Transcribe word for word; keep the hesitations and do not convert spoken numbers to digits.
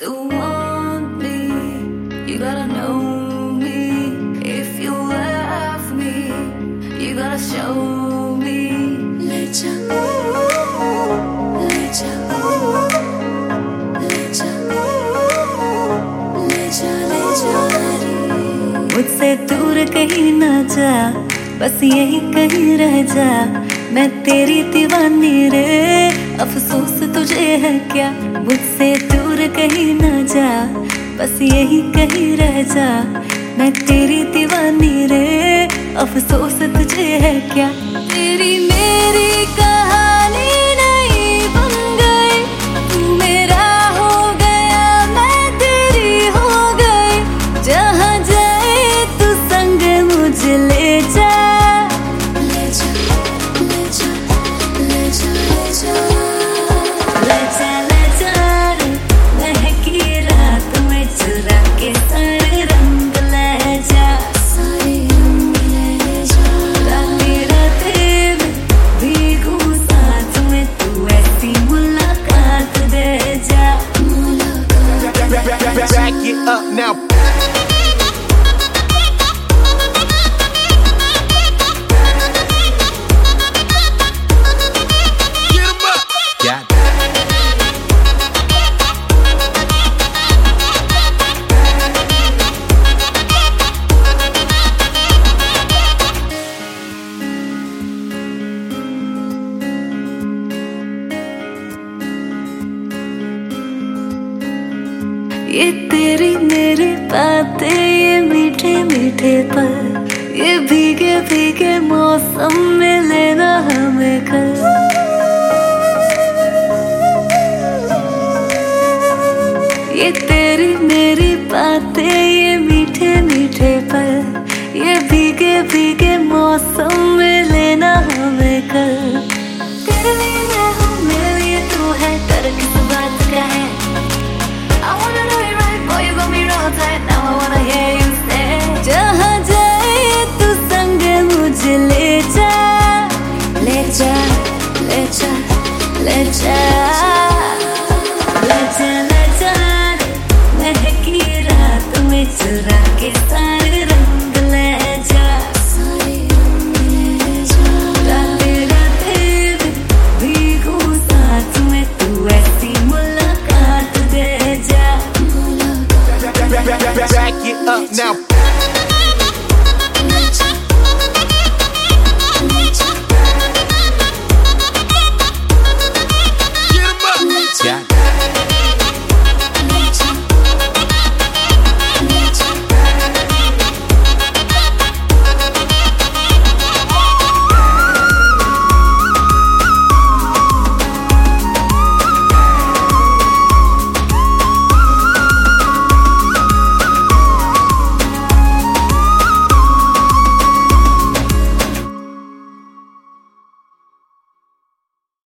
To want me, you gotta know me. If you love me, you gotta show me. Let ya, let ya, let ya, let ya, let ya. मुझसे दूर कहीं ना जा, बस यही कहीं रह जा। मैं तेरी दीवानी रे, अफसोस तुझे है क्या। मुझसे दूर कहीं ना जा, बस यही कहीं रह जा। मैं तेरी दीवानी रे, अफसोस तुझे है क्या। तेरी मेरी कहानी नहीं बन गई, तू मेरा हो गया, मैं तेरी हो गई। जहाँ जाए तू संग मुझे ले जा। Back it up now. Get 'em up. Got it. ये तेरी मेरी बातें, ये मीठे मीठे पल, ये भीगे भीगे मौसम में लेना हमें कल। ये तेरी मेरी बातें, ये मीठे मीठे पल, ये भीगे भीगे मौसम में लेना हमें कल। तेरे लिए मैं हूँ, मेरे लिए तू है, डर किस बात का है। I wanna know you right, boy, you got me real tight. Now I wanna hear you say, जहाँ जाए तू संग मुझे ले जा, ले जा, ले जा, ले जा, ले जा, ले जा। महकी रात में चुरा के सारे रंग ले जा, सारे रंग ले जा। राते राते में भीगू साथ में, तू ऐसी मुलाकात दे जा। Back it up now.